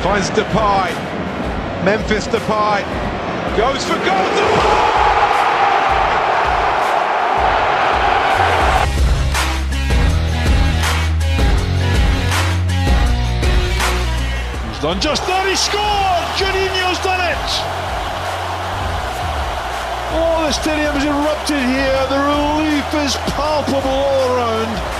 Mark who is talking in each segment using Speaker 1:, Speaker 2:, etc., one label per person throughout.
Speaker 1: Finds Depay. Memphis Depay. Goes for goal. He's done just that. He scored. Juninho's done it. Oh, the stadium has erupted here. The relief is palpable all around.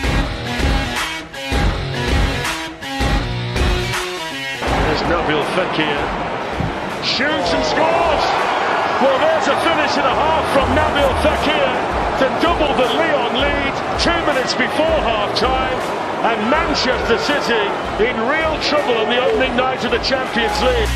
Speaker 2: Nabil Fekir shoots and scores. Well, there's a finish and a half from Nabil Fekir to double the Lyon lead 2 minutes before half-time, and Manchester City in real trouble on the opening night of the Champions League.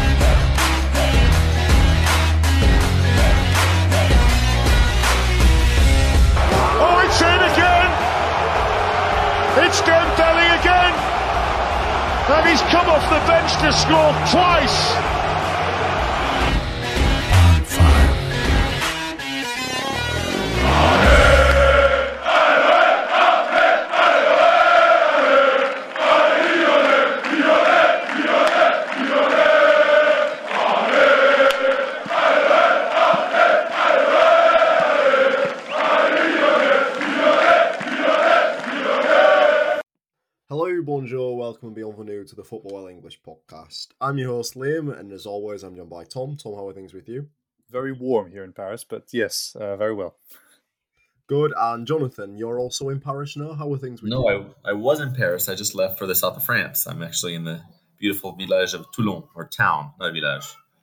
Speaker 2: Oh, it's in again! It's Dembele again! And he's come off the bench to score twice.
Speaker 3: Hello, bonjour, welcome and bienvenue to the Football Well English podcast. I'm your host Liam, and as always, I'm joined by Tom. Tom, how are things with you?
Speaker 4: Very warm here in Paris, but yes, very well.
Speaker 3: Good, and Jonathan, you're also in Paris now. How are things with you?
Speaker 5: No, I was in Paris. I just left for the south of France. I'm actually in the beautiful village of Toulon, or town, not a village.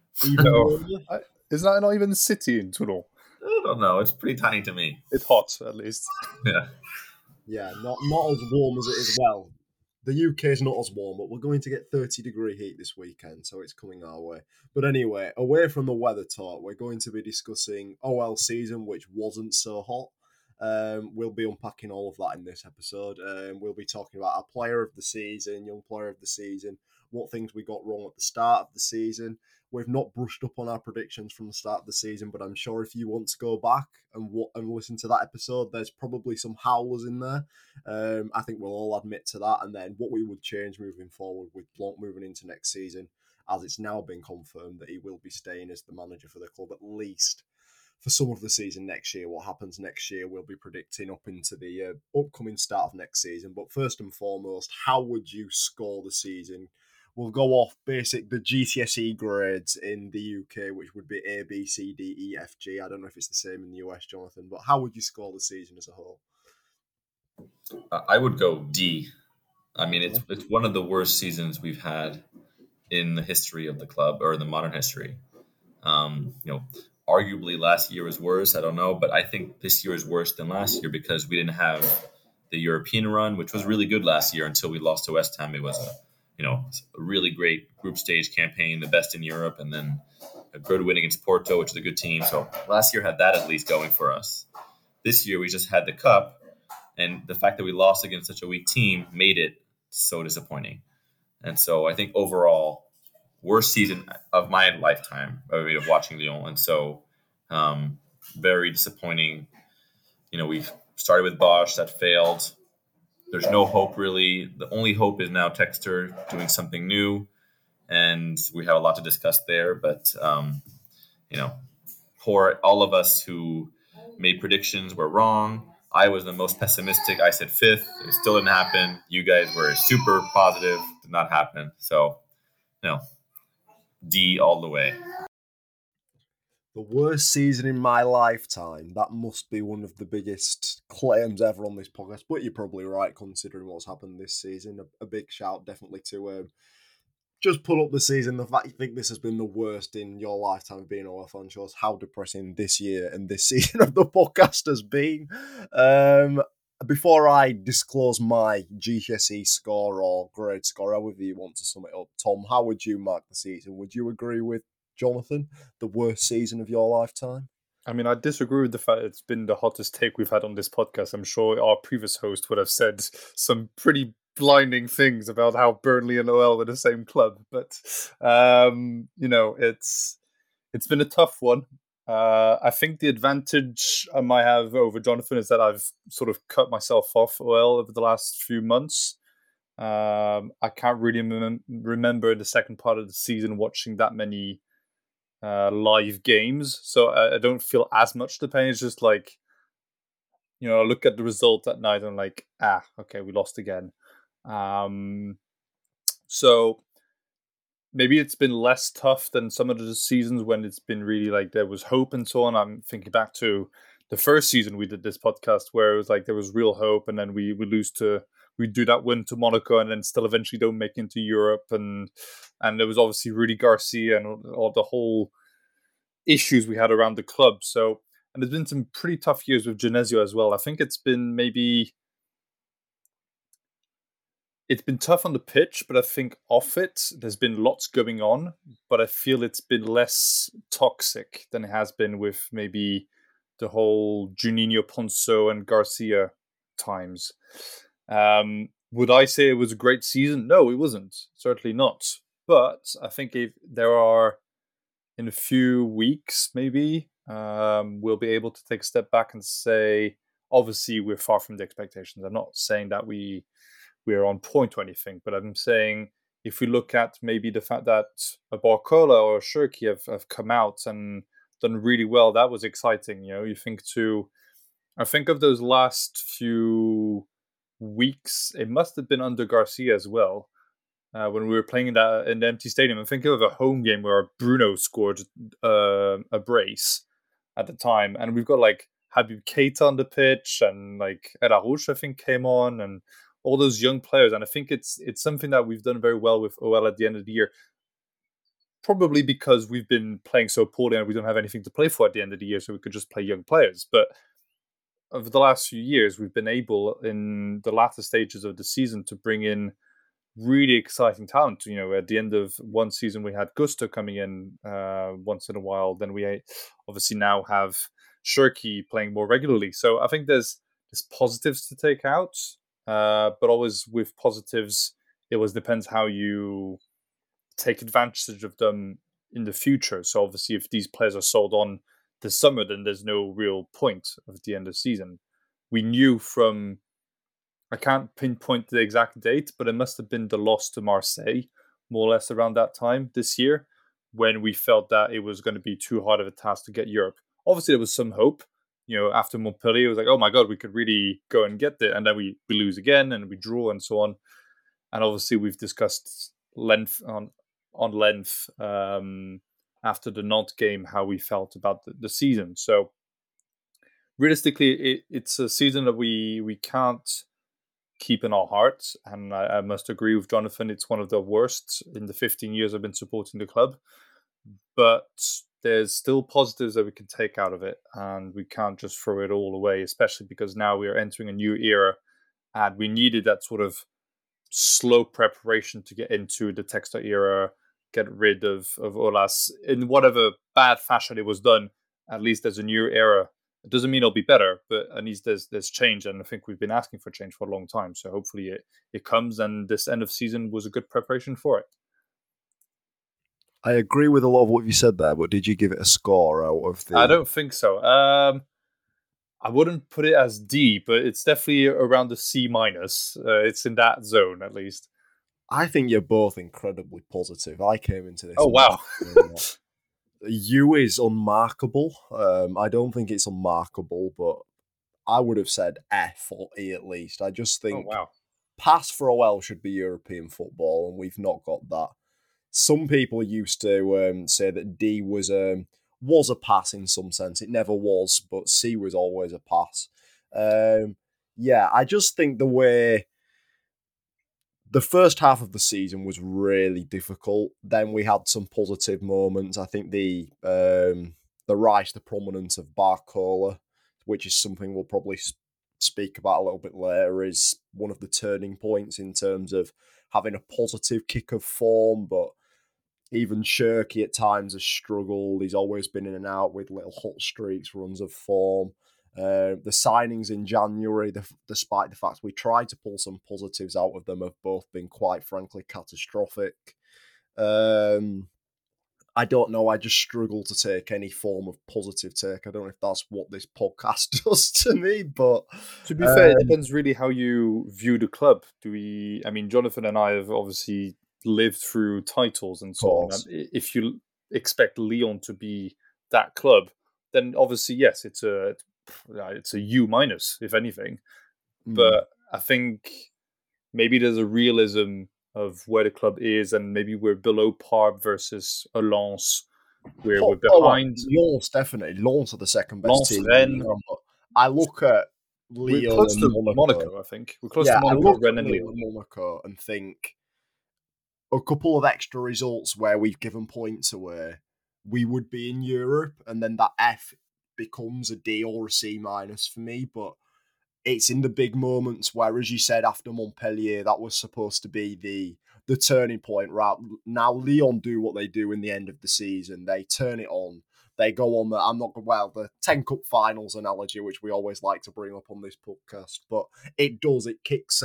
Speaker 4: Is that not even the city in Toulon?
Speaker 5: I don't know. It's pretty tiny to me.
Speaker 4: It's hot, at least.
Speaker 5: Yeah.
Speaker 3: Yeah, not as warm as it is. Well, the UK is not as warm, but we're going to get 30-degree heat this weekend, so it's coming our way. But anyway, away from the weather talk, we're going to be discussing OL season, which wasn't so hot. We'll be unpacking all of that in this episode. We'll be talking about our player of the season, young player of the season, what things we got wrong at the start of the season. We've not brushed up on our predictions from the start of the season, but I'm sure if you want to go back and listen to that episode, there's probably some howlers in there. I think we'll all admit to that. And then what we would change moving forward with Blanc moving into next season, as it's now been confirmed that he will be staying as the manager for the club, at least for some of the season next year. What happens next year, we'll be predicting up into the upcoming start of next season. But first and foremost, how would you score the season? We'll go off the GCSE grades in the UK, which would be A, B, C, D, E, F, G. I don't know if it's the same in the US, Jonathan, but how would you score the season as a whole?
Speaker 5: I would go D. I mean, it's one of the worst seasons we've had in the history of the club, or the modern history. Arguably last year was worse. I don't know, but I think this year is worse than last year because we didn't have the European run, which was really good last year until we lost to West Ham. It was a really great group stage campaign, the best in Europe, and then a good win against Porto, which is a good team. So last year had that at least going for us. This year we just had the cup, and the fact that we lost against such a weak team made it so disappointing. And so I think overall, worst season of my lifetime of watching Lyon, and so very disappointing. We've started with Bosch, that failed. There's no hope, really. The only hope is now Textor doing something new, and we have a lot to discuss there. But, poor all of us who made predictions were wrong. I was the most pessimistic. I said 5th. It still didn't happen. You guys were super positive. Did not happen. So, D all the way.
Speaker 3: The worst season in my lifetime. That must be one of the biggest claims ever on this podcast. But you're probably right, considering what's happened this season. A big shout, definitely, to just pull up the season. The fact you think this has been the worst in your lifetime of being OL fan shows how depressing this year and this season of the podcast has been. Before I disclose my GCSE score or grade score, however you want to sum it up, Tom, how would you mark the season? Would you agree with Jonathan, the worst season of your lifetime?
Speaker 4: I mean, I disagree with the fact it's been the hottest take we've had on this podcast. I'm sure our previous host would have said some pretty blinding things about how Burnley and OL were the same club. But, it's been a tough one. I think the advantage I might have over Jonathan is that I've sort of cut myself off OL over the last few months. I can't really remember the second part of the season watching that many live games, so I don't feel as much the pain. It's just like, I look at the result at night and I'm like, okay, we lost again. So maybe it's been less tough than some of the seasons when it's been really like there was hope and so on. I'm thinking back to the first season we did this podcast where it was like there was real hope, and then we do that win to Monaco and then still eventually don't make it into Europe, and there was obviously Rudy Garcia and all the whole issues we had around the club. So, and there's been some pretty tough years with Genesio as well. I think it's been tough on the pitch, but I think off it, there's been lots going on, but I feel it's been less toxic than it has been with maybe the whole Juninho, Ponso and Garcia times. Would I say it was a great season? No, it wasn't. Certainly not. But I think if there are, in a few weeks, maybe, we'll be able to take a step back and say, obviously, we're far from the expectations. I'm not saying that we're on point or anything, but I'm saying if we look at maybe the fact that a Barcola or a Shirky have come out and done really well, that was exciting. I think of those last few weeks, it must have been under Garcia as well, when we were playing in the empty stadium. I'm thinking of a home game where Bruno scored a brace at the time, and we've got like Habib Keita on the pitch, and like Erarouche, I think, came on, and all those young players. And I think it's something that we've done very well with OL at the end of the year, probably because we've been playing so poorly and we don't have anything to play for at the end of the year, so we could just play young players. But over the last few years, we've been able, in the latter stages of the season, to bring in really exciting talent. At the end of one season, we had Gusto coming in once in a while. Then we obviously now have Shirky playing more regularly. So I think there's positives to take out, but always with positives, it always depends how you take advantage of them in the future. So obviously, if these players are sold on this summer, then there's no real point at the end of the season. We knew from, I can't pinpoint the exact date, but it must have been the loss to Marseille, more or less around that time this year, when we felt that it was going to be too hard of a task to get Europe. Obviously, there was some hope. After Montpellier, it was like, oh my God, we could really go and get there. And then we lose again and we draw and so on. And obviously, we've discussed length after the Nantes game, how we felt about the season. So realistically, it's a season that we can't keep in our hearts. And I must agree with Jonathan, it's one of the worst in the 15 years I've been supporting the club. But there's still positives that we can take out of it, and we can't just throw it all away, especially because now we are entering a new era, and we needed that sort of slow preparation to get into the Textor era, get rid of Aulas in whatever bad fashion it was done. At least there's a new era. It doesn't mean it'll be better, but at least there's change, and I think we've been asking for change for a long time. So hopefully it comes, and this end of season was a good preparation for it.
Speaker 3: I agree with a lot of what you said there, but did you give it a score out of the...
Speaker 4: I don't think so. I wouldn't put it as D, but it's definitely around the C minus. It's in that zone, at least.
Speaker 3: I think you're both incredibly positive. I came into this...
Speaker 4: Oh, wow.
Speaker 3: U is unmarkable. I don't think it's unmarkable, but I would have said F or E at least. I just think pass for OL should be European football, and we've not got that. Some people used to say that D was a pass in some sense. It never was, but C was always a pass. I just think the way the first half of the season was really difficult. Then we had some positive moments. I think the rise to prominence of Barcola, which is something we'll probably speak about a little bit later, is one of the turning points in terms of having a positive kick of form, but even Shirky at times has struggled. He's always been in and out with little hot streaks, runs of form. The signings in January, despite the fact we tried to pull some positives out of them, have both been quite frankly catastrophic. I don't know. I just struggle to take any form of positive take. I don't know if that's what this podcast does to me, but
Speaker 4: To be fair, it depends really how you view the club. I mean, Jonathan and I have obviously lived through titles and so on.
Speaker 3: course.
Speaker 4: And if you expect Lyon to be that club, then obviously yes, it's a U minus if anything. But I think maybe there's a realism of where the club is, and maybe we're below par versus a Lens, where we're behind.
Speaker 3: Lens, definitely. Lens are the second best
Speaker 4: Lens,
Speaker 3: team.
Speaker 4: Rennes.
Speaker 3: But I look at
Speaker 4: We're
Speaker 3: Lyon
Speaker 4: close
Speaker 3: and
Speaker 4: to Monaco, I think. We're close to
Speaker 3: I
Speaker 4: Monaco,
Speaker 3: look
Speaker 4: Rennes,
Speaker 3: at
Speaker 4: and
Speaker 3: Lyon
Speaker 4: Lyon.
Speaker 3: and Monaco and think a couple of extra results where we've given points away, we would be in Europe, and then that F becomes a D or a C minus for me. But it's in the big moments where, as you said, after Montpellier, that was supposed to be the turning point. Right now, Lyon do what they do in the end of the season. They turn it on. They go on the 10 Cup Finals analogy, which we always like to bring up on this podcast. But it does. It kicks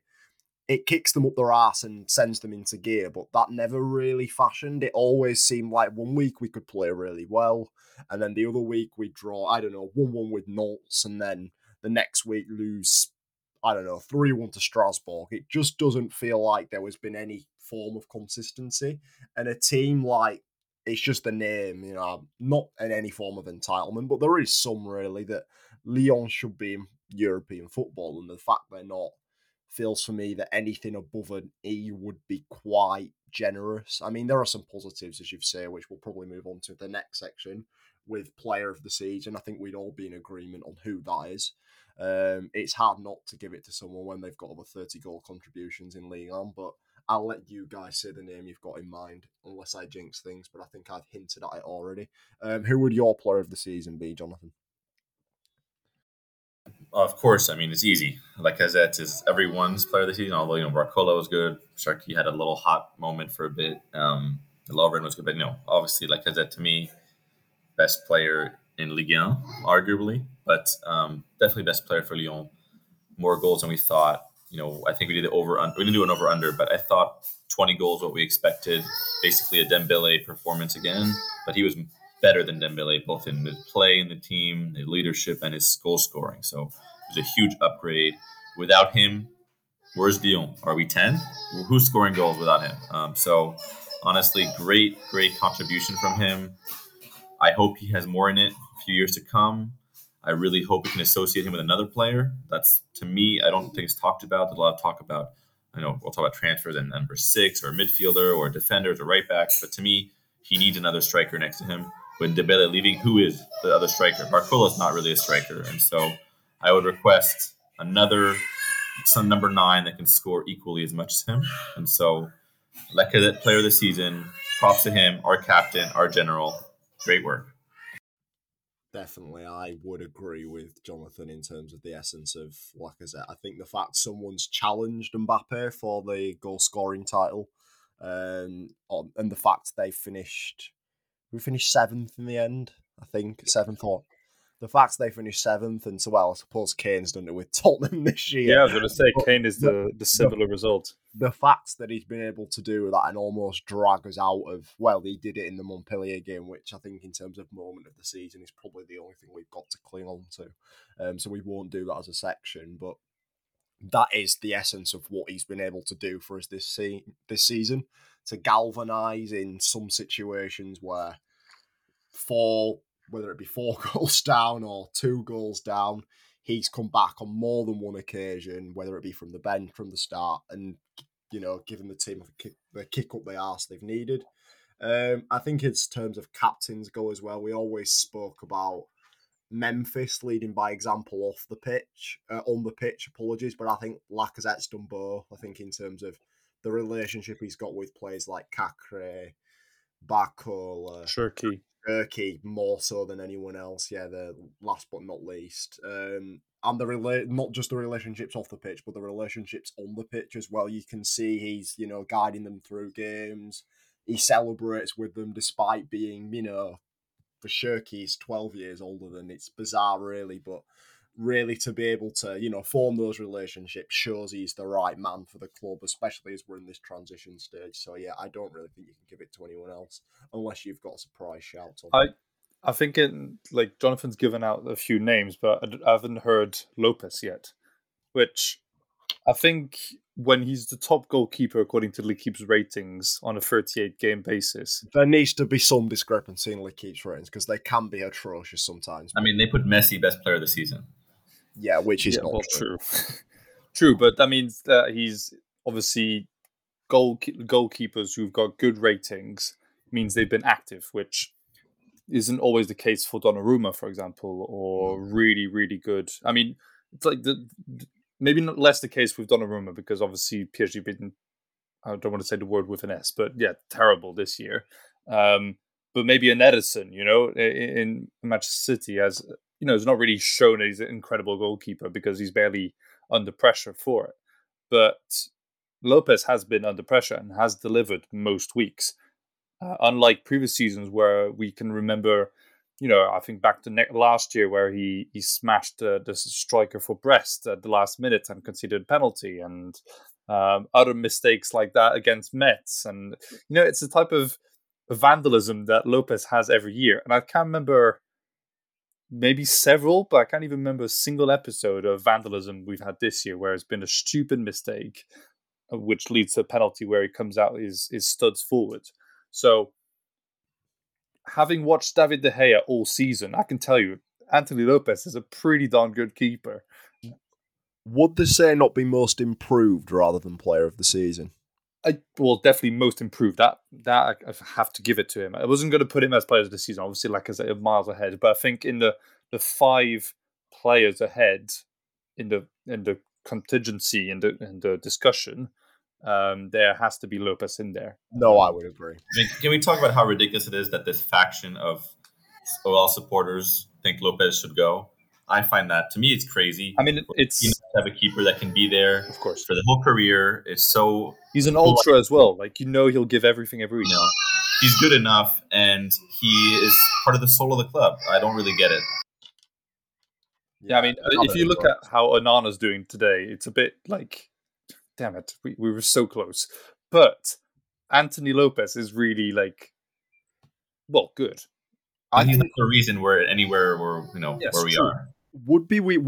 Speaker 3: them up their ass and sends them into gear. But that never really fashioned. It always seemed like one week we could play really well, and then the other week we draw, 1-1 with Nantes, and then the next week lose, 3-1 to Strasbourg. It just doesn't feel like there has been any form of consistency. And a team like, it's just a name, not in any form of entitlement, but there is some really that Lyon should be in European football. And the fact they're not feels for me that anything above an E would be quite generous. I mean, there are some positives, as you've said, which we'll probably move on to the next section with player of the season. I think we'd all be in agreement on who that is. It's hard not to give it to someone when they've got over 30 goal contributions in Ligue 1, but I'll let you guys say the name you've got in mind, unless I jinx things, but I think I've hinted at it already. Who would your player of the season be, Jonathan?
Speaker 5: Of course, I mean, it's easy. Lacazette is everyone's player of the season, although, Barcola was good. Sharkey had a little hot moment for a bit. Lovren was good, but, obviously Lacazette to me, best player in Ligue 1, arguably, but definitely best player for Lyon. More goals than we thought. I think we did we didn't do an over-under, but I thought 20 goals what we expected. Basically a Dembele performance again, but he was better than Dembele, both in the play in the team, the leadership, and his goal scoring. So it was a huge upgrade. Without him, where's Lyon? Are we 10? Who's scoring goals without him? So honestly, great contribution from him. I hope he has more in it a few years to come. I really hope we can associate him with another player. That's, to me, I don't think it's talked about. There's a lot of talk about, we'll talk about transfers and number 6 or midfielder or defenders or right backs. But to me, he needs another striker next to him. With Dembele leaving, who is the other striker? Barcola is not really a striker. And so I would request some number 9 that can score equally as much as him. And so Lacazette, player of the season, props to him, our captain, our general. Great work.
Speaker 3: Definitely, I would agree with Jonathan in terms of the essence of Lacazette. I think the fact someone's challenged Mbappe for the goal-scoring title, and the fact we finished 7th in the end, I think, 7th or... The fact they finished 7th, and so, I suppose Kane's done it with Tottenham this year.
Speaker 4: Yeah, I was going to say, Kane is the similar result.
Speaker 3: The fact that he's been able to do that and almost drag us out of, he did it in the Montpellier game, which I think in terms of moment of the season is probably the only thing we've got to cling on to. So we won't do that as a section, but that is the essence of what he's been able to do for us this season, to galvanise in some situations where whether it be 4 goals down or 2 goals down, he's come back on more than one occasion, whether it be from the bench, from the start, and, giving the team the kick up the arse they've needed. I think in terms of captains go as well, we always spoke about Memphis leading by example on the pitch, apologies, but I think Lacazette's done both. I think in terms of the relationship he's got with players like Cacré, Barcola, Turkey more so than anyone else. Yeah, the last but not least. And not just the relationships off the pitch, but the relationships on the pitch as well. You can see he's, guiding them through games. He celebrates with them despite being, for Shirky, he's 12 years older than. It's bizarre, really, but really to be able to, form those relationships shows he's the right man for the club, especially as we're in this transition stage. So, yeah, I don't really think you can give it to anyone else unless you've got a surprise shout on.
Speaker 4: I think Jonathan's given out a few names, but I haven't heard Lopez yet, which I think when he's the top goalkeeper according to L'Equipe's ratings on a 38-game basis.
Speaker 3: There needs to be some discrepancy in L'Equipe's ratings because they can be atrocious sometimes.
Speaker 5: I mean, they put Messi best player of the season.
Speaker 3: Yeah, which is not
Speaker 4: true. True, but that means that he's obviously goalkeepers who've got good ratings means they've been active, which isn't always the case for Donnarumma, for example, or really, really good. I mean, it's like maybe not less the case with Donnarumma because obviously PSG been, I don't want to say the word with an S, but yeah, terrible this year. But maybe an Edison, in Manchester City has, is not really shown that he's an incredible goalkeeper because he's barely under pressure for it. But Lopez has been under pressure and has delivered most weeks. Unlike previous seasons where we can remember, I think back to last year where he smashed the striker for Brest at the last minute and conceded a penalty, and other mistakes like that against Metz. And, it's the type of vandalism that Lopez has every year. And I can't remember maybe several, but I can't even remember a single episode of vandalism we've had this year where it's been a stupid mistake, which leads to a penalty where he comes out his studs forward. So, having watched David De Gea all season, I can tell you, Anthony Lopez is a pretty darn good keeper.
Speaker 3: Would they say not be most improved rather than player of the season?
Speaker 4: Definitely most improved. That I have to give it to him. I wasn't going to put him as player of the season, obviously, like I said, miles ahead. But I think in the 5 players ahead in the contingency and the discussion, there has to be Lopez in there.
Speaker 3: No, I would agree.
Speaker 5: I mean, can we talk about how ridiculous it is that this faction of OL supporters think Lopez should go? I find that, to me, it's crazy.
Speaker 4: I mean, it's
Speaker 5: to have a keeper that can be there,
Speaker 4: of course,
Speaker 5: for the whole career. It's so
Speaker 4: he's an ultra as well. Like he'll give everything every week.
Speaker 5: He's good enough, and he is part of the soul of the club. I don't really get it.
Speaker 4: Yeah, I mean, if you look at how Onana's doing today, it's a bit like, damn it, we were so close. But Anthony Lopez is really good.
Speaker 5: I think that's the reason we're anywhere where we are.
Speaker 3: Would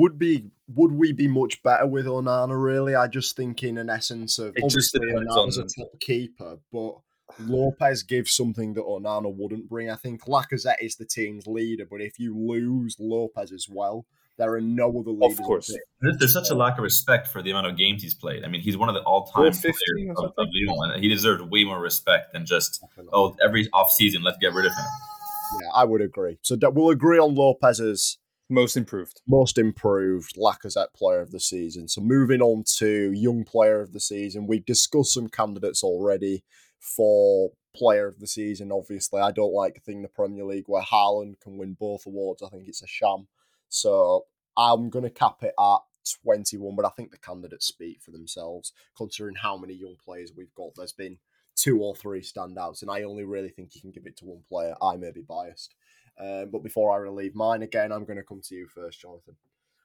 Speaker 3: we be much better with Onana? Really, I just think in an essence of obviously Onana's a top keeper, but Lopez gives something that Onana wouldn't bring. I think Lacazette is the team's leader, but if you lose Lopez as well, there are no other leaders.
Speaker 4: Of course,
Speaker 5: there's such a lack of respect for the amount of games he's played. I mean, he's one of the all-time players of Lyon, and he deserves way more respect than just every off-season, let's get rid of him.
Speaker 3: Yeah, I would agree. So we'll agree on Lopez's
Speaker 4: most improved,
Speaker 3: Lacazette player of the season. So moving on to young player of the season, we've discussed some candidates already for player of the season. Obviously, I don't like a thing in the Premier League where Haaland can win both awards. I think it's a sham. So I'm going to cap it at 21, but I think the candidates speak for themselves, considering how many young players we've got. There's been 2 or 3 standouts, and I only really think you can give it to one player. I may be biased. But before I relieve mine again, I'm going to come to you first, Jonathan.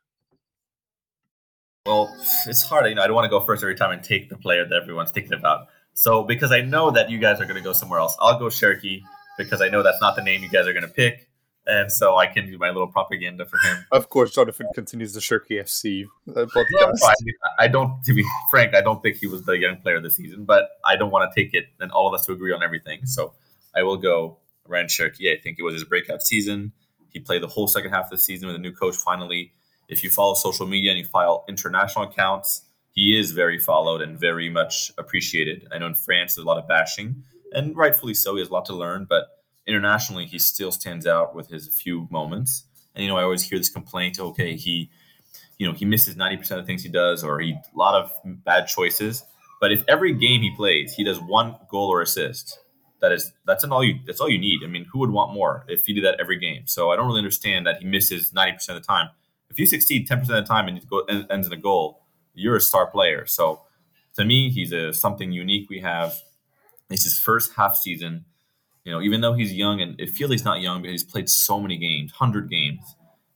Speaker 5: Well, it's hard. I don't want to go first every time and take the player that everyone's thinking about. So because I know that you guys are going to go somewhere else, I'll go Cherki because I know that's not the name you guys are going to pick. And so I can do my little propaganda for him.
Speaker 4: Of course, Jonathan continues the Cherki FC podcast.
Speaker 5: No, I don't, to be frank, I don't think he was the young player of the season, but I don't want to take it and all of us to agree on everything. So I will go Ryan Cherki. I think it was his breakout season. He played the whole second half of the season with a new coach finally. If you follow social media and you follow international accounts, he is very followed and very much appreciated. I know in France there's a lot of bashing, and rightfully so. He has a lot to learn, but internationally he still stands out with his few moments. And I always hear this complaint: okay, he misses 90% of the things he does, or a lot of bad choices. But if every game he plays, he does 1 goal or assist, that's all you need. I mean, who would want more if he did that every game? So I don't really understand that he misses 90% of the time. If you succeed 10% of the time and it ends in a goal, you're a star player. So to me, he's something unique we have. It's his first half season. Even though he's young, and it feels he's not young because he's played so many games, 100 games.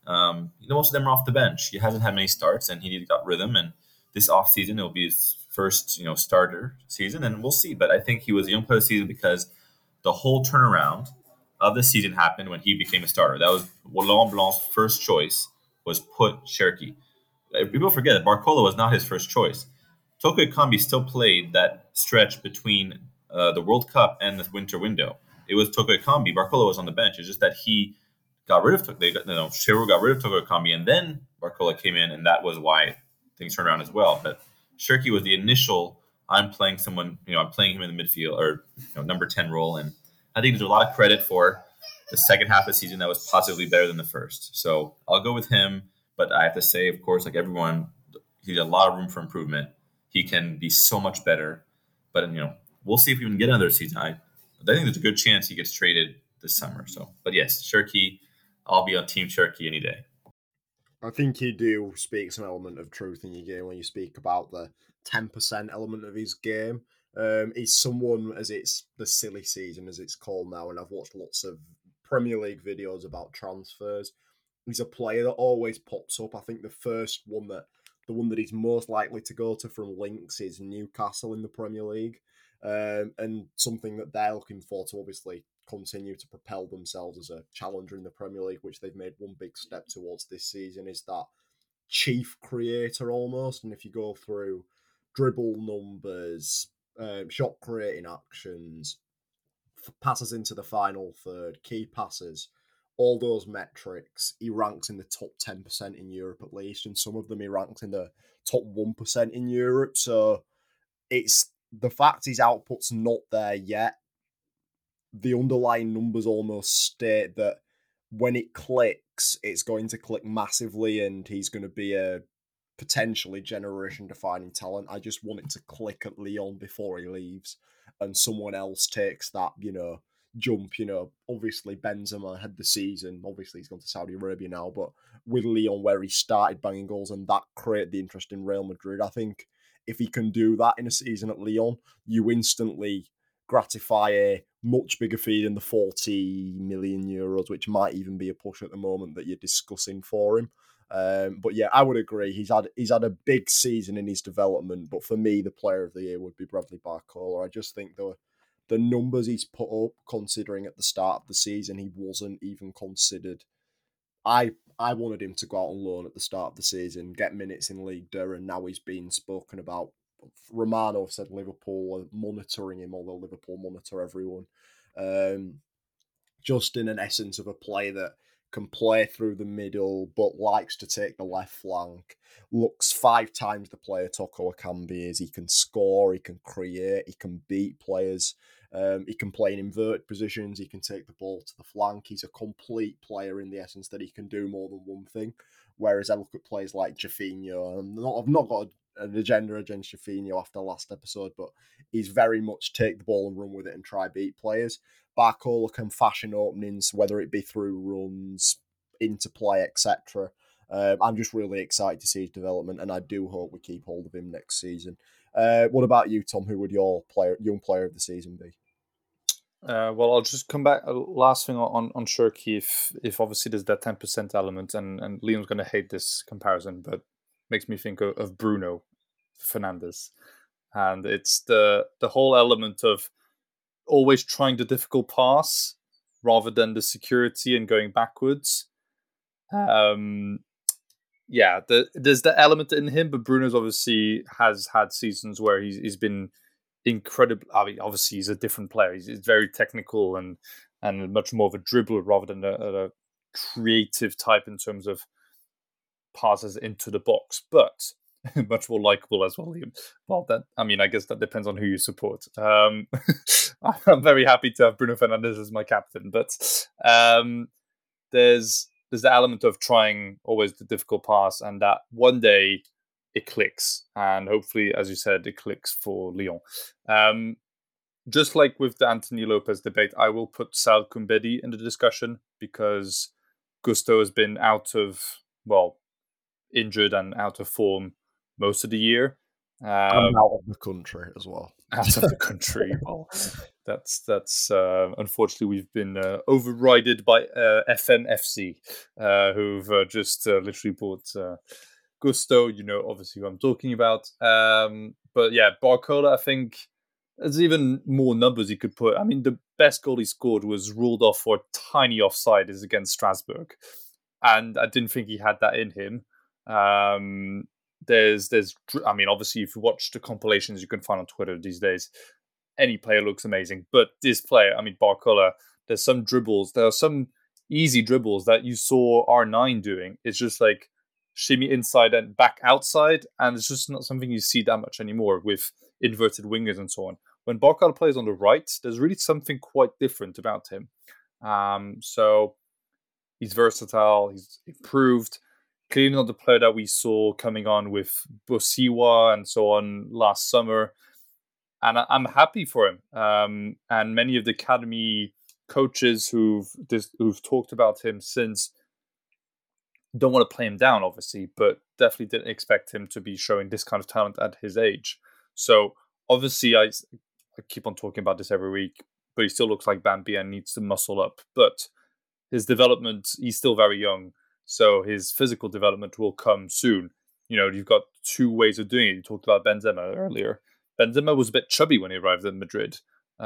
Speaker 5: Most of them are off the bench. He hasn't had many starts, and he got rhythm. And this offseason, it'll be his first, starter season, and we'll see. But I think he was a young player of the season because the whole turnaround of the season happened when he became a starter. That was Laurent Blanc's first choice, was put Cherki. People forget that Barcola was not his first choice. Toko Ekambi still played that stretch between the World Cup and the winter window. It was Toko Ekambi. Barcola was on the bench. It's just that he got rid of Sheru got rid of Toko Ekambi, and then Barcola came in, and that was why things turned around as well. But Cherki was the initial. I'm playing someone. I'm playing him in the midfield or number 10 role, and I think there's a lot of credit for the second half of the season that was possibly better than the first. So I'll go with him. But I have to say, of course, like everyone, he's a lot of room for improvement. He can be so much better. But we'll see if we can get another season. I think there's a good chance he gets traded this summer. So, but yes, Cherki, I'll be on Team Cherki any day.
Speaker 3: I think you do speak some element of truth in your game when you speak about the 10% element of his game. He's someone, as it's the silly season, as it's called now, and I've watched lots of Premier League videos about transfers. He's a player that always pops up. I think the one that he's most likely to go to from links is Newcastle in the Premier League, and something that they're looking for to obviously continue to propel themselves as a challenger in the Premier League, which they've made one big step towards this season, is that chief creator almost. And if you go through dribble numbers, shot creating actions, passes into the final third, key passes, all those metrics, he ranks in the top 10% in Europe at least, and some of them he ranks in the top 1% in Europe. So it's the fact his output's not there yet. The underlying numbers almost state that when it clicks, it's going to click massively, and he's going to be a potentially generation-defining talent. I just want it to click at Lyon before he leaves, and someone else takes that, jump. Obviously Benzema had the season. Obviously he's gone to Saudi Arabia now, but with Lyon, where he started banging goals, and that created the interest in Real Madrid. I think if he can do that in a season at Lyon, you instantly gratify a much bigger fee than the 40 million euros, which might even be a push at the moment that you're discussing for him. But yeah, I would agree. He's had a big season in his development, but for me, the player of the year would be Bradley Barcola. I just think the numbers he's put up, considering at the start of the season he wasn't even considered. I wanted him to go out on loan at the start of the season, get minutes in Ligue 2, and now he's being spoken about. Romano said Liverpool are monitoring him, although Liverpool monitor everyone. Just in an essence of a player that can play through the middle, but likes to take the left flank, looks 5 times the player Toko Ekambi is. He can score, he can create, he can beat players. He can play in inverted positions, he can take the ball to the flank. He's a complete player in the essence that he can do more than one thing. Whereas I look at players like Jafinho, I've not got an agenda against Jafinho after last episode, but he's very much take the ball and run with it and try beat players. Barcola can fashion openings, whether it be through runs, interplay, etc. I'm just really excited to see his development, and I do hope we keep hold of him next season. What about you, Tom? Who would your young player of the season be?
Speaker 4: Well, I'll just come back. Last thing on Cherki, if obviously there's that 10% element, and Liam's going to hate this comparison, but makes me think of Bruno Fernandes, and it's the whole element of always trying the difficult pass rather than the security and going backwards. There's the element in him, but Bruno's obviously has had seasons where he's been incredible. I mean, obviously he's a different player. He's very technical and much more of a dribbler rather than a creative type in terms of passes into the box, but much more likable as well, Liam. Well, I guess that depends on who you support. I'm very happy to have Bruno Fernandes as my captain, but there's the element of trying always the difficult pass, and that one day it clicks, and hopefully, as you said, it clicks for Lyon. Just like with the Anthony Lopez debate, I will put Sal Kumbedi in the discussion because Gusto has been injured and out of form most of the year.
Speaker 3: I'm out of the country as well.
Speaker 4: Out of the country. Well, that's unfortunately we've been overrided by FMFC, who've just literally bought Gusto. Obviously who I'm talking about. But yeah, Barcola, I think there's even more numbers he could put. I mean, the best goal he scored was ruled off for a tiny offside is against Strasbourg, and I didn't think he had that in him. I mean, obviously, if you watch the compilations you can find on Twitter these days, any player looks amazing. But this player, I mean, Barcola, there's some dribbles. There are some easy dribbles that you saw R9 doing. It's just like shimmy inside and back outside, and it's just not something you see that much anymore with inverted wingers and so on. When Barcola plays on the right, there's really something quite different about him. So he's versatile, he's improved. Clearly not the player that we saw coming on with Bosiwa and so on last summer. And I'm happy for him. And many of the academy coaches who've talked about him since don't want to play him down, obviously, but definitely didn't expect him to be showing this kind of talent at his age. So obviously, I keep on talking about this every week, but he still looks like Bambi and needs to muscle up. But his development, he's still very young, so his physical development will come soon. You've got two ways of doing it. You talked about Benzema earlier. Benzema was a bit chubby when he arrived at Madrid.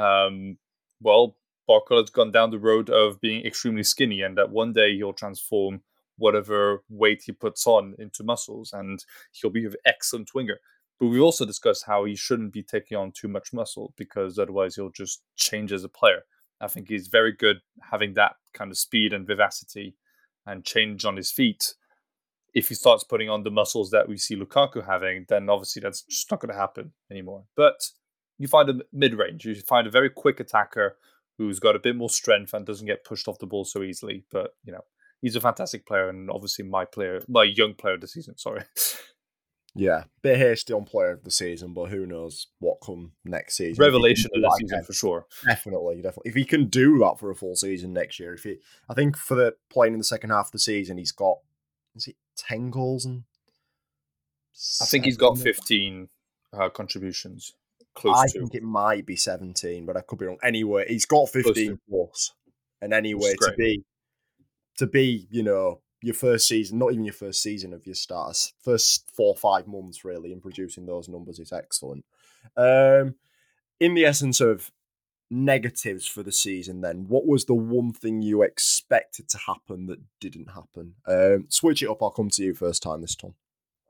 Speaker 4: Well, Barcola's gone down the road of being extremely skinny, and that one day he'll transform whatever weight he puts on into muscles, and he'll be an excellent winger. But we've also discussed how he shouldn't be taking on too much muscle, because otherwise he'll just change as a player. I think he's very good having that kind of speed and vivacity and change on his feet. If he starts putting on the muscles that we see Lukaku having, then obviously that's just not going to happen anymore. But you find a mid-range. You find a very quick attacker who's got a bit more strength and doesn't get pushed off the ball so easily. But, he's a fantastic player, and obviously my young player of the season, sorry.
Speaker 3: Yeah, bit hasty on player of the season, but who knows what come next season.
Speaker 4: Revelation of the season for sure.
Speaker 3: Definitely. If he can do that for a full season next year, I think for the playing in the second half of the season, he's got 10 goals and
Speaker 4: I think he's got 15 contributions. I
Speaker 3: think it might be 17, but I could be wrong. Anyway, he's got 15 plus, and anyway to be your first season, not even your first season of your starters, first 4 or 5 months really, in producing those numbers is excellent. In the essence of negatives for the season, then, what was the one thing you expected to happen that didn't happen? Switch it up. I'll come to you first time this time.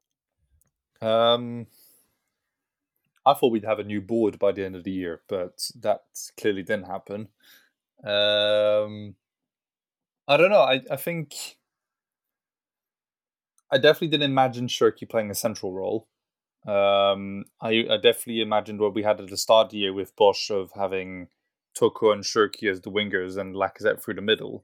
Speaker 4: I thought we'd have a new board by the end of the year, but that clearly didn't happen. I don't know. I think I definitely didn't imagine Shirky playing a central role. I definitely imagined what we had at the start of the year with Bosch of having Toko and Shirky as the wingers and Lacazette through the middle.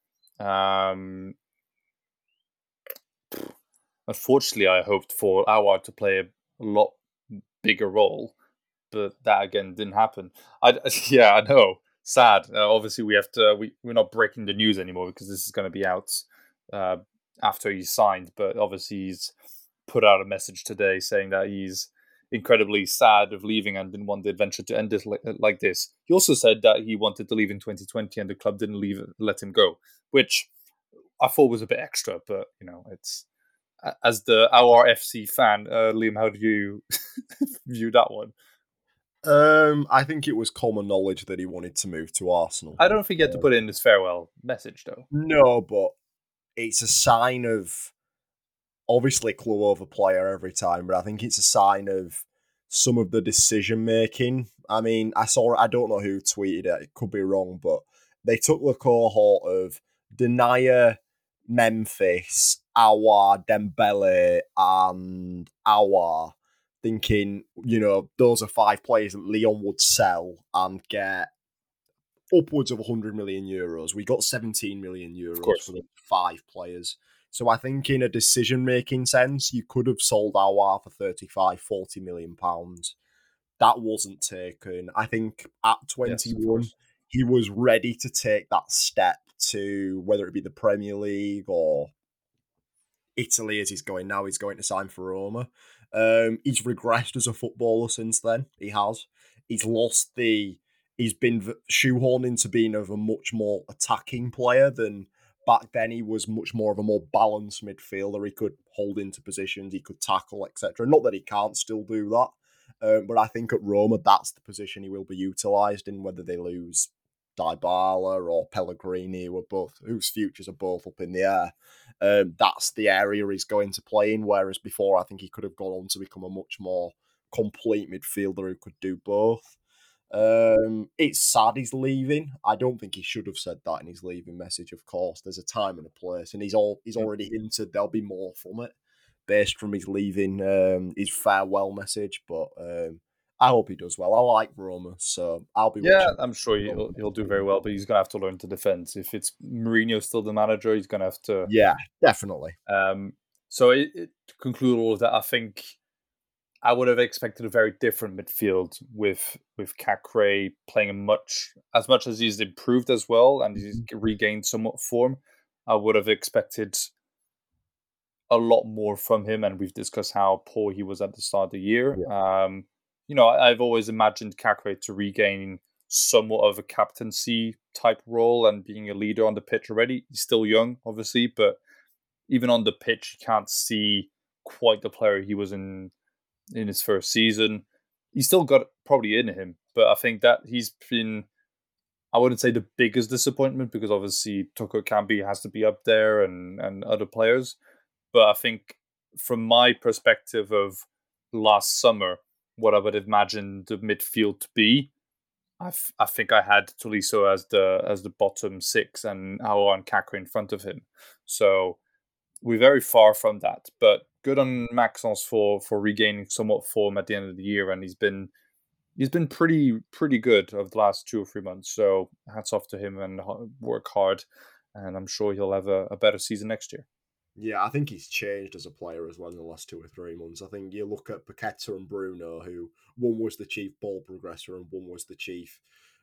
Speaker 4: Unfortunately, I hoped for Aouar to play a lot bigger role, but that again didn't happen. I know. Sad. Obviously, we have to. We're not breaking the news anymore because this is going to be out after he's signed. But obviously, he's put out a message today saying that he's incredibly sad of leaving and didn't want the adventure to end like this. He also said that he wanted to leave in 2020 and the club didn't let him go, which I thought was a bit extra. But it's as the Aouar FC fan, Liam, how do you view that one?
Speaker 3: I think it was common knowledge that he wanted to move to Arsenal.
Speaker 4: I don't think he had to put in his farewell message, though.
Speaker 3: No, but it's a sign of, obviously, clue over player every time, but I think it's a sign of some of the decision making. I mean, I don't know who tweeted it, it could be wrong, but they took the cohort of Denayer, Memphis, Aouar, Dembele, and Aouar, thinking, those are 5 players that Lyon would sell and get upwards of 100 million euros. We got 17 million euros for the 5 players. So I think in a decision-making sense, you could have sold Aouar for 35, 40 million pounds. That wasn't taken. I think at 21, he was ready to take that step to whether it be the Premier League or Italy as he's going now. He's going to sign for Roma. He's regressed as a footballer since then. He has. He's lost the. He's been shoehorned into being of a much more attacking player than back then. He was much more of a more balanced midfielder. He could hold into positions, he could tackle, etc. Not that he can't still do that, but I think at Roma, that's the position he will be utilised in, whether they lose Dybala or Pellegrini, whose futures are both up in the air. That's the area he's going to play in, whereas before I think he could have gone on to become a much more complete midfielder who could do both. It's sad he's leaving. I don't think he should have said that in his leaving message, of course. There's a time and a place, and he's already hinted there'll be more from it based from his leaving, his farewell message, but I hope he does well. I like Roma, so I'll be watching.
Speaker 4: I'm sure he'll do very well, but he's gonna have to learn to defend. If it's Mourinho still the manager, he's gonna have to.
Speaker 3: Yeah, definitely.
Speaker 4: So to conclude all of that, I think I would have expected a very different midfield with Cacré playing as much as he's improved as well and he's regained somewhat form. I would have expected a lot more from him, and we've discussed how poor he was at the start of the year. Yeah. I've always imagined Cacré to regain somewhat of a captaincy type role and being a leader on the pitch already. He's still young, obviously, but even on the pitch, you can't see quite the player he was in his first season. He's still got probably in him, but I think that he's been, I wouldn't say the biggest disappointment, because obviously Toko Ekambi has to be up there and other players. But I think from my perspective of last summer, what I would imagine the midfield to be, I think I had Tolisso as the bottom six and Aouar and Cacré in front of him. So we're very far from that. But good on Maxence for regaining somewhat form at the end of the year, and he's been pretty good over the last 2 or 3 months. So hats off to him and work hard, and I'm sure he'll have a better season next year.
Speaker 3: Yeah, I think he's changed as a player as well in the last 2 or 3 months. I think you look at Paqueta and Bruno, who one was the chief ball progressor and one was the chief,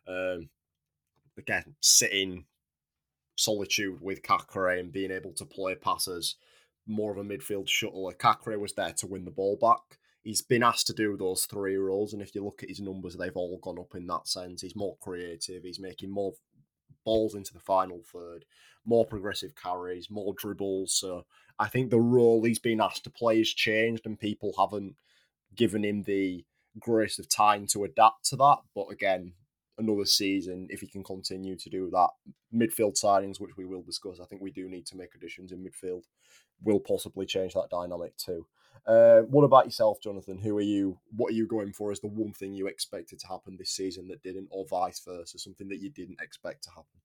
Speaker 3: again, sitting solitude with Cacré and being able to play passes, more of a midfield shuttler. Cacré was there to win the ball back. He's been asked to do those 3 roles, and if you look at his numbers, they've all gone up in that sense. He's more creative. He's making more balls into the final third, more progressive carries, more dribbles. So I think the role he's been asked to play has changed, and people haven't given him the grace of time to adapt to that. But again, another season, if he can continue to do that, midfield signings, which we will discuss, I think we do need to make additions in midfield, will possibly change that dynamic too. What about yourself, Jonathan? What are you going for as the one thing you expected to happen this season that didn't, or vice versa, something that you didn't expect to happen?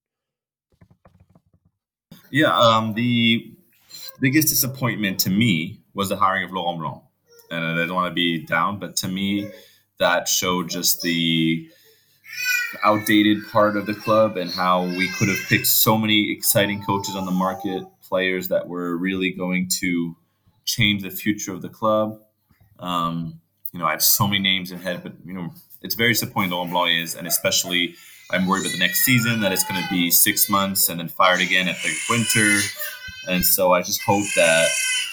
Speaker 5: Yeah, the biggest disappointment to me was the hiring of Laurent Blanc. And I don't want to be down, but to me, that showed just the outdated part of the club and how we could have picked so many exciting coaches on the market, players that were really going to change the future of the club. I have so many names in head, but it's very disappointing Laurent Blanc is, and especially I'm worried about the next season that it's going to be 6 months and then fired again at the winter. And so I just hope that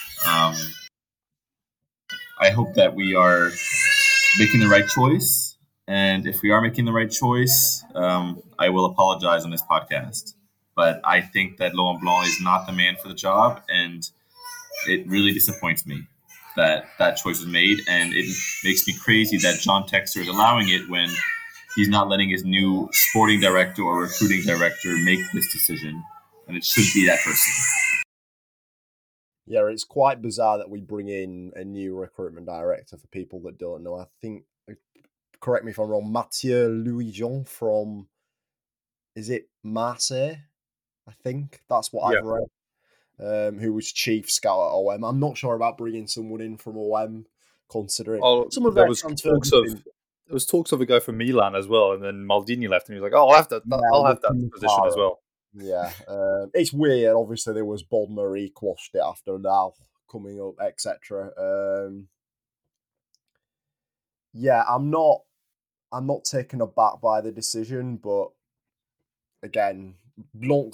Speaker 5: we are making the right choice. And if we are making the right choice, I will apologize on this podcast. But I think that Laurent Blanc is not the man for the job, and it really disappoints me that choice was made, and it makes me crazy that John Textor is allowing it when he's not letting his new sporting director or recruiting director make this decision, and it should be that person.
Speaker 3: Yeah, it's quite bizarre that we bring in a new recruitment director for people that don't know. I think, correct me if I'm wrong, Mathieu Louis-Jean from, is it Marseille? I think that's what I've read. Who was chief scout at OM. I'm not sure about bringing someone in from OM, considering some of
Speaker 4: there was talks of a guy from Milan as well, and then Maldini left, and he was like, "Oh, I'll have that position as well."
Speaker 3: Yeah, it's weird. Obviously, there was Bod Marie quashed it after now coming up, etc. Yeah, I'm not taken aback by the decision, but again,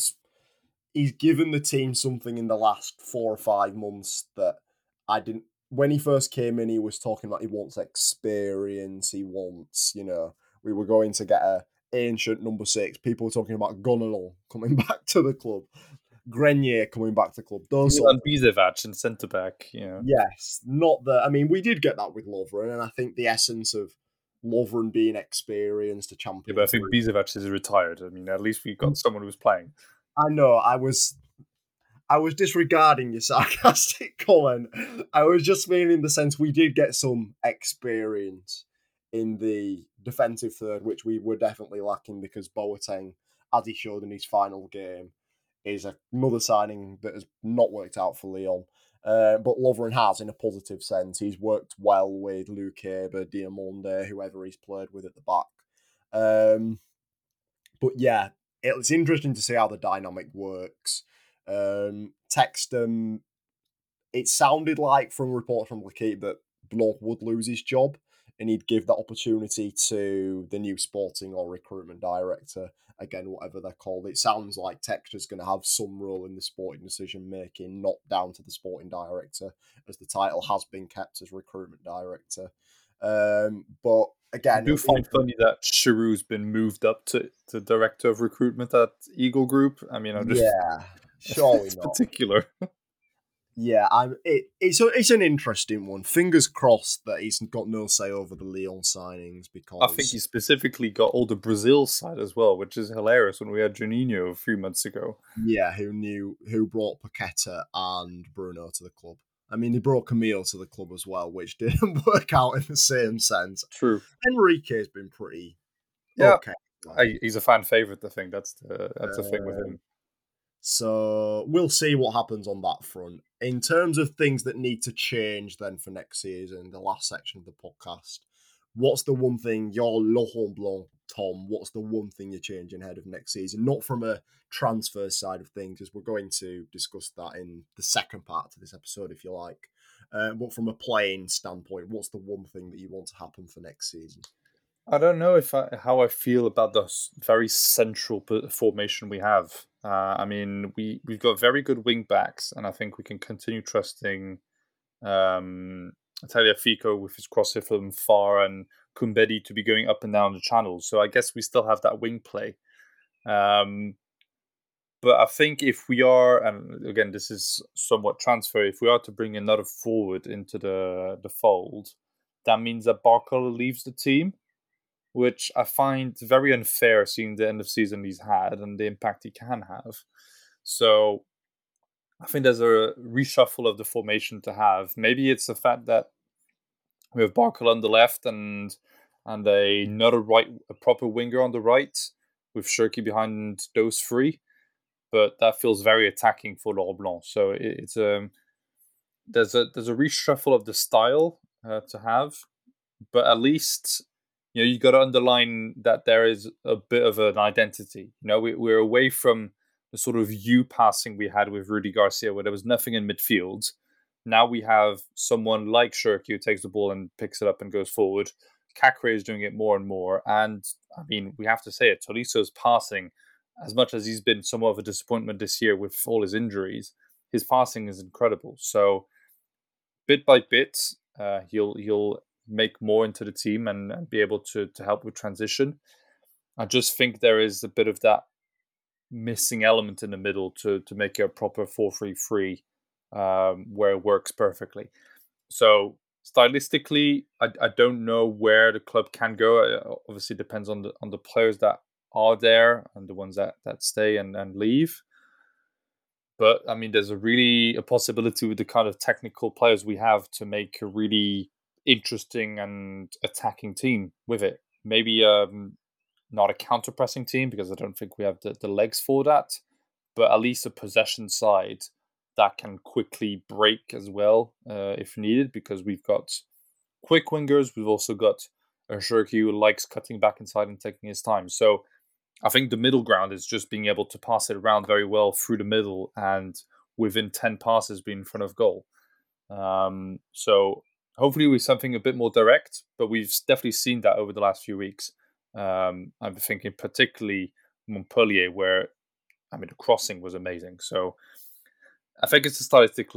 Speaker 3: he's given the team something in the last 4 or 5 months that I didn't when he first came in, he was talking about he wants experience. He wants, we were going to get a ancient number 6. People were talking about Gunnar coming back to the club, Grenier coming back to the club. Those
Speaker 4: Milan Bisevac in centre back.
Speaker 3: Yes, not that. I mean, we did get that with Lovren, and I think the essence of Lovren being experienced, a champion.
Speaker 4: Yeah, but I think Bisevac is retired. I mean, at least we got someone who's playing.
Speaker 3: I know. I was disregarding your sarcastic comment. I was just meaning the sense we did get some experience in the defensive third, which we were definitely lacking because Boateng, as he showed in his final game, is another signing that has not worked out for Lyon. But Lovren has, in a positive sense. He's worked well with Luke Haber, Diamonde, whoever he's played with at the back. But yeah, it's interesting to see how the dynamic works. Texton, it sounded like from reports from L'Équipe that Blanc would lose his job and he'd give that opportunity to the new sporting or recruitment director, again, whatever they're called. It sounds like Textor's going to have some role in the sporting decision-making, not down to the sporting director, as the title has been kept as recruitment director. But again...
Speaker 4: I do find funny that Giroud's been moved up to director of recruitment at Eagle Group. I mean, I'm just...
Speaker 3: Yeah, surely
Speaker 4: it's
Speaker 3: not.
Speaker 4: particular.
Speaker 3: Yeah, it's an interesting one. Fingers crossed that he's got no say over the Lyon signings because
Speaker 4: I think he specifically got all the Brazil side as well, which is hilarious when we had Juninho a few months ago.
Speaker 3: Yeah, who brought Paqueta and Bruno to the club. I mean, he brought Camille to the club as well, which didn't work out in the same sense.
Speaker 4: True.
Speaker 3: Enrique's been pretty
Speaker 4: okay. He's a fan favourite, I think. That's the thing with him.
Speaker 3: So we'll see what happens on that front. In terms of things that need to change then for next season, the last section of the podcast, what's the one thing, you're Laurent Blanc, Tom, what's the one thing you're changing ahead of next season? Not from a transfer side of things, as we're going to discuss that in the second part of this episode, if you like. But from a playing standpoint, what's the one thing that you want to happen for next season?
Speaker 4: I don't know how I feel about the very central formation we have. I mean, we've got very good wing backs, and I think we can continue trusting Tagliafico with his crosser from far and Koumbedi to be going up and down the channels. So I guess we still have that wing play. But I think if we are, and again, this is somewhat transfer, if we are to bring another forward into the fold, that means that Barcola leaves the team, which I find very unfair seeing the end of season he's had and the impact he can have. So I think there's a reshuffle of the formation to have. Maybe it's the fact that we have Barcola on the left and a proper winger on the right with Cherki behind those three. But that feels very attacking for Laurent Blanc. So there's a reshuffle of the style to have, but at least you got to underline that there is a bit of an identity. We're away from the sort of passing we had with Rudy Garcia, where there was nothing in midfield. Now we have someone like Cherki who takes the ball and picks it up and goes forward. Cacré is doing it more and more, and I mean we have to say it. Tolisso's passing, as much as he's been somewhat of a disappointment this year with all his injuries, his passing is incredible. So bit by bit, he'll make more into the team and be able to help with transition. I just think there is a bit of that missing element in the middle to make it a proper 4-3-3 where it works perfectly. So stylistically, I don't know where the club can go. It obviously depends on the players that are there and the ones that stay and leave. But I mean, there's a possibility with the kind of technical players we have to make a really interesting and attacking team with it. Maybe not a counter-pressing team because I don't think we have the legs for that, but at least a possession side that can quickly break as well if needed, because we've got quick wingers. We've also got a Cherki who likes cutting back inside and taking his time. So I think the middle ground is just being able to pass it around very well through the middle and within 10 passes be in front of goal. So hopefully with something a bit more direct, but we've definitely seen that over the last few weeks. I'm thinking particularly Montpellier, where the crossing was amazing. So I think it's a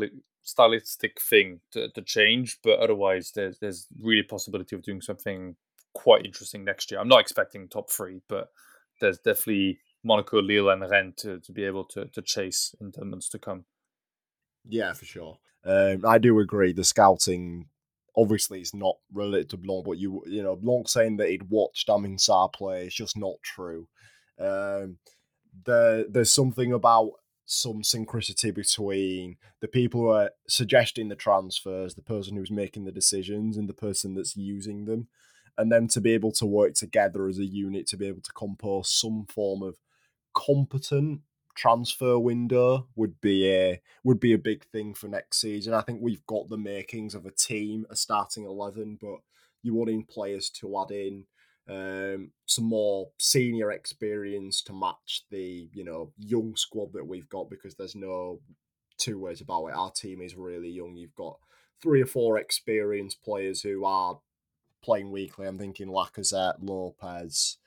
Speaker 4: stylistic thing to change, but otherwise there's really possibility of doing something quite interesting next year. I'm not expecting top 3, but there's definitely Monaco, Lille, and Rennes to be able to chase in the months to come.
Speaker 3: Yeah, for sure. I do agree. The scouting, obviously, it's not related to Blanc, but you know, Blanc saying that he'd watched Amin Sarr play is just not true. There's something about some synchronicity between the people who are suggesting the transfers, the person who's making the decisions, and the person that's using them, and them to be able to work together as a unit to be able to compose some form of competent transfer window would be a big thing for next season. I think we've got the makings of a team, a starting 11, but you want in players to add in some more senior experience to match the young squad that we've got, because there's no two ways about it. Our team is really young. You've got 3 or 4 experienced players who are playing weekly. I'm thinking Lacazette, Lopez,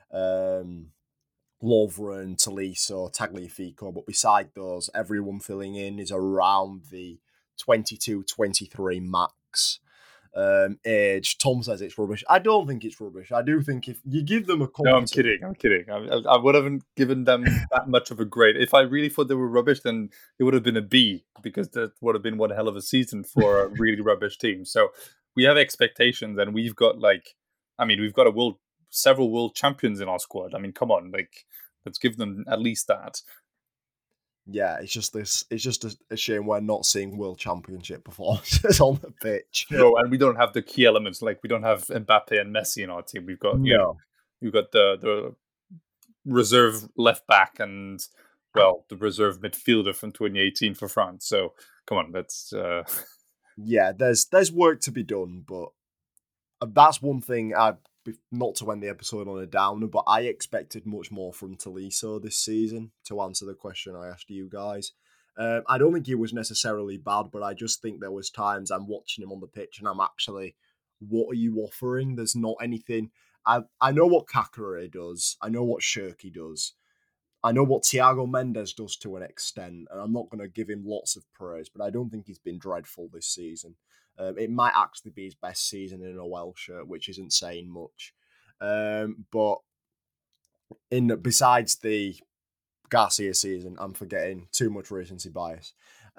Speaker 3: Lovren, Tolisso, Tagliafico, but beside those, everyone filling in is around the 22, 23 max age. Tom says it's rubbish. I don't think it's rubbish. I do think if you give them a
Speaker 4: No, I'm kidding. I would have given them that much of a grade. If I really thought they were rubbish, then it would have been a B, because that would have been one hell of a season for a really rubbish team. So we have expectations, and we've got several world champions in our squad. I mean, come on, let's give them at least that.
Speaker 3: Yeah, it's just a shame we're not seeing world championship performances on the pitch.
Speaker 4: No, and we don't have the key elements. Like, we don't have Mbappe and Messi in our team. We've got we've got the reserve left back and the reserve midfielder from 2018 for France. So come on, that's
Speaker 3: yeah. There's work to be done, but that's one thing. Not to end the episode on a downer, but I expected much more from Tolisso this season, to answer the question I asked you guys. I don't think he was necessarily bad, but I just think there was times I'm watching him on the pitch and I'm actually, what are you offering? There's not anything. I know what Kakare does. I know what Shirky does. I know what Thiago Mendes does to an extent, and I'm not going to give him lots of praise, but I don't think he's been dreadful this season. It might actually be his best season in a Welsh shirt, which isn't saying much. But besides the Garcia season, I'm forgetting too much recency bias.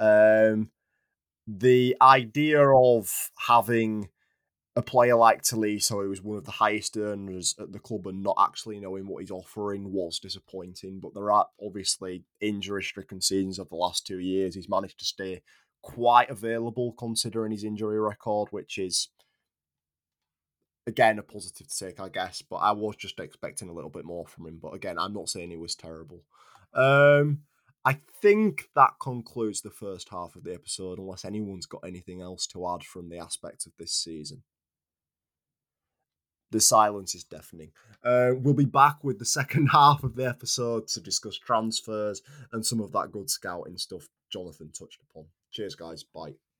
Speaker 3: The idea of having a player like Tolisso, who was one of the highest earners at the club, and not actually knowing what he's offering was disappointing. But there are obviously injury-stricken seasons of the last 2 years. He's managed to stay quite available considering his injury record, which is, again, a positive to take, I guess. But I was just expecting a little bit more from him. But again, I'm not saying he was terrible. I think that concludes the first half of the episode, unless anyone's got anything else to add from the aspects of this season. The silence is deafening. We'll be back with the second half of the episode to discuss transfers and some of that good scouting stuff Jonathan touched upon. Cheers, guys. Bye.